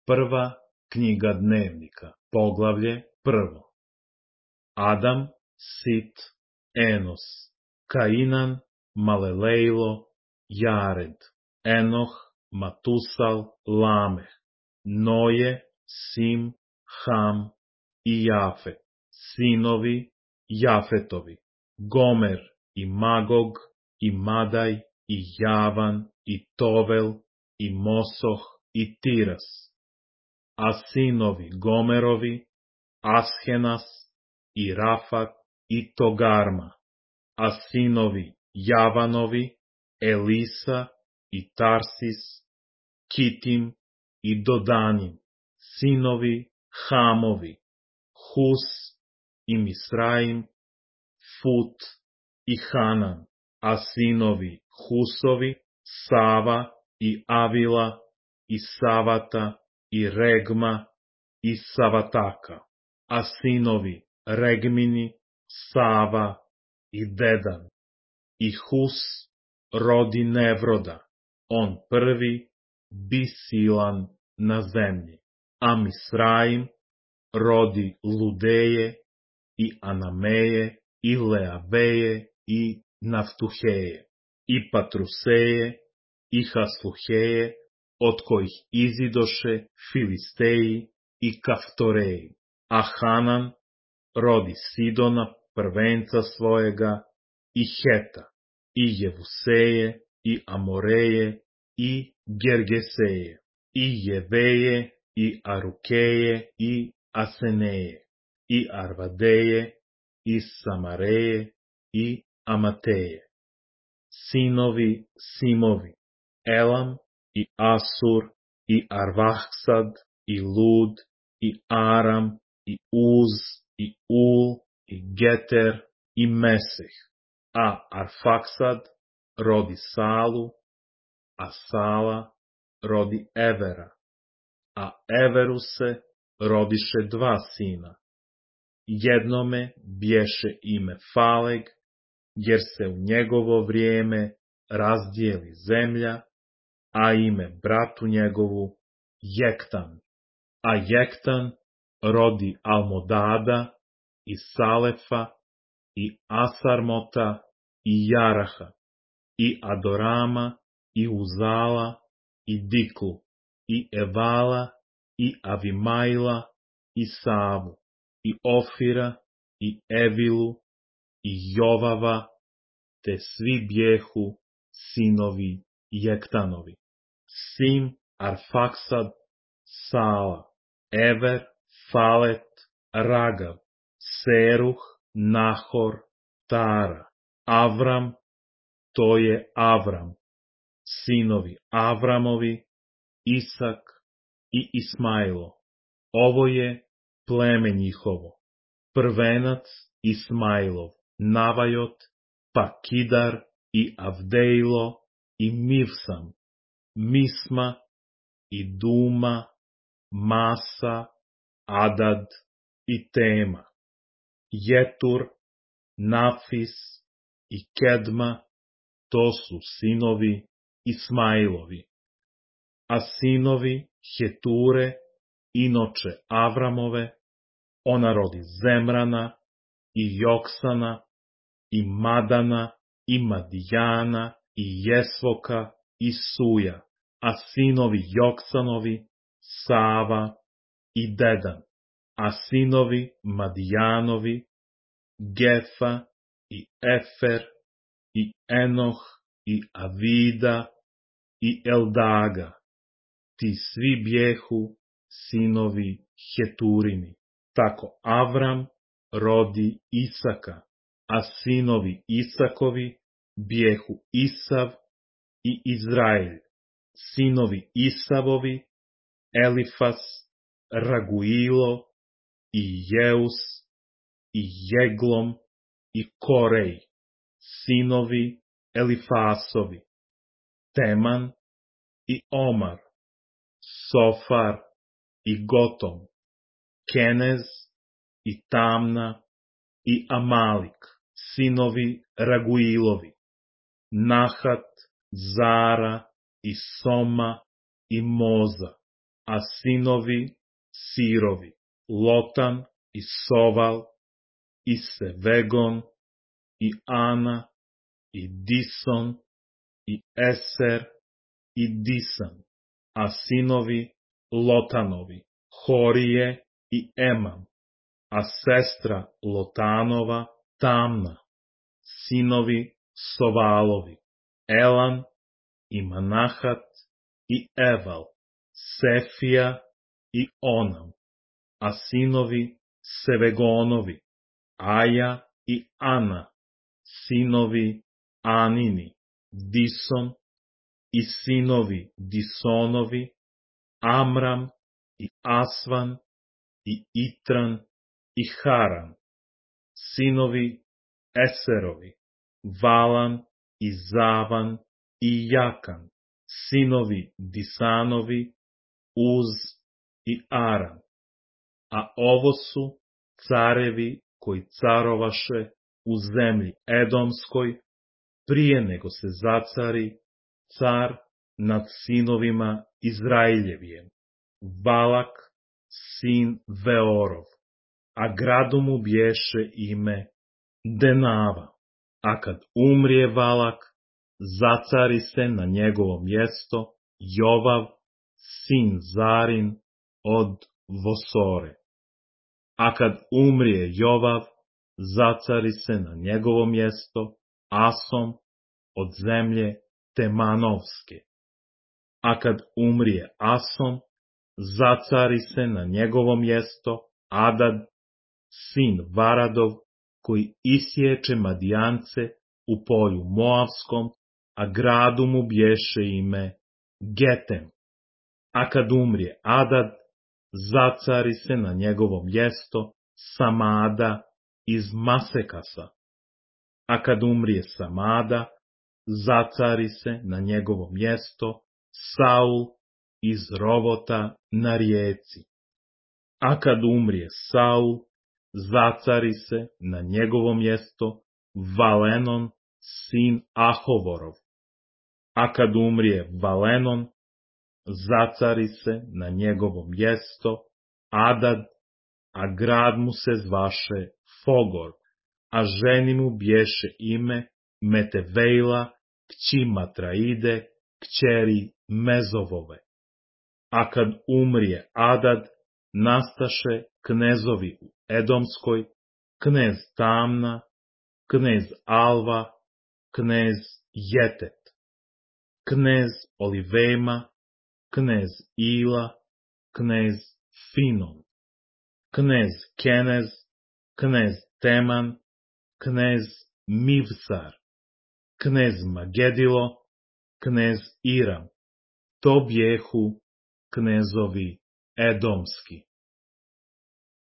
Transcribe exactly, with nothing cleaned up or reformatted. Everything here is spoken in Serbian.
Prva knjiga Dnevnika, poglavlje prvo. Adam, Sit, Enos, Kainan, Malelejlo, Jared, Enoh, Matusal, Lameh, Noje, Sim, Ham i Jafet, sinovi Jafetovi, Gomer i Magog i Madaj i Javan i Tovel i Mosoh i Tiras, a sinovi Gomerovi, Ashenas i Rafat i Togarma, a sinovi Javanovi, Elisa i Tarsis, Kitim i Dodanim, sinovi Hamovi, Hus i Misraim, Fut i Hanan, a sinovi Husovi, Sava i Avila i Savata i Regma i Savataka, a sinovi Regmini, Sava i Dedan. I Hus rodi Nevroda, on prvi bisilan na zemlji, a Misraim rodi Ludeje i Anameje i Leabeje i Naftuheje i Patruseje i Hasluheje, od kojih izidoše Filisteji i Kaftoreji, a Hanan rodi Sidona prvenca svojega i Heta i Jevuseje i Amoreje i Gergeseje i Jeveje i Arukeje i Aseneje i Arvadeje i Samareje i Amateje. Sinovi Simovi, Elam i Asur i Arvaksad i Lud i Aram i Uz i Ul i Geter i Meseh, a Arfaksad rodi Salu, a Sala rodi Evera, a Everu se rodiše dva sina. Jednome bješe ime Faleg, jer se u njegovo vrijeme razdijeli zemlja, a ime bratu njegovu Jektan. A Jektan rodi Almodada i Salefa i Asarmota i Jaraha i Adorama i Uzala i Diklu i Evala i Avimajla i Savu i Ofira i Evilu i Jovava, te svi bjehu sinovi Jektanovi. Sim, Arfaksad, Sala, Ever, Falet, Ragav, Seruh, Nahor, Tara, Avram, to je Avram, sinovi Avramovi, Isak i Ismailo. Ovo je pleme njihovo. Prvenac Ismailov, Navajot, pa Kidar i Avdejlo i Mivsam, Misma i Duma, Masa, Adad i Tema, Jetur, Nafis i Kedma, to su sinovi Ismailovi. A sinovi Heture, inoče Avramove, ona rodi Zemrana i Joksana i Madana i Madijana i Jesvoka i Suja, a sinovi Joksanovi, Sava i Dedan, a sinovi Madijanovi, Gefa i Efer i Enoh i Avida i Eldaga, ti svi bjehu sinovi Heturini. Tako Avram rodi Isaka, a sinovi Isakovi bjehu Isav i Izrael, sinovi Isavovi, Elifas, Raguilo i Jeus i Jeglom i Korej, sinovi Elifasovi, Teman i Omar, Sofar i Gotom, Kenez i Tamna i Amalik, sinovi Raguilovi, Nahat, Zara i Soma i Moza, a sinovi Sirovi, Lotan i Soval, i Sevegon, i Ana, i Dison, i Eser, i Disan, a sinovi Lotanovi, Horije i Emam, a sestra Lotanova Tamna, sinovi Sovalovi, Elan i Manahat i Eval, Sefija i Onam, a sinovi Sevegonovi, Aja i Ana, sinovi Anini, Dison, i sinovi Disonovi, Amram i Asvan i Itran i Haran, sinovi Eserovi, Valan i Zavan i Jakan, sinovi Disanovi, Uz i Aran. A ovo su carevi koji carovaše u zemlji Edomskoj, prije nego se zacari car nad sinovima Izrailjevijem, Balak, sin Veorov, a gradu mu bješe ime Denava. A kad umrije Balak, zacari se na njegovo mjesto Jovav, sin Zarin, od Vosore. A kad umrije Jovav, zacari se na njegovo mjesto Asom, od zemlje Temanovske. A kad umrije Asom, zacari se na njegovo mjesto Adad, sin Varadov, koji isječe Madijance u polju Moavskom, a gradu mu bješe ime Getem. A kad umrije Adad, zacari se na njegovo mjesto Samada iz Masekasa. A kad umrije Samada, zacari se na njegovo mjesto Saul iz Rovota na rijeci. A kad umrije Saul, zacari se na njegovo mjesto Valenon, sin Ahovorov. A kad umrije Valenon, zacari se na njegovo mjesto Adad, a grad mu se zvaše Fogor, a ženi mu bješe ime Metevejla, kći Matraide, kćeri Mezovove. A kad umrije Adad, nastaše knezovi u Edomskoj, knez Tamna, knez Alva, knez Jetet, knez Olivema, knez Ila, knez Finon, knez Kenez, knez Teman, knez Mivsar, knez Magedilo, knez Iram. To bjehu knezovi Edomski.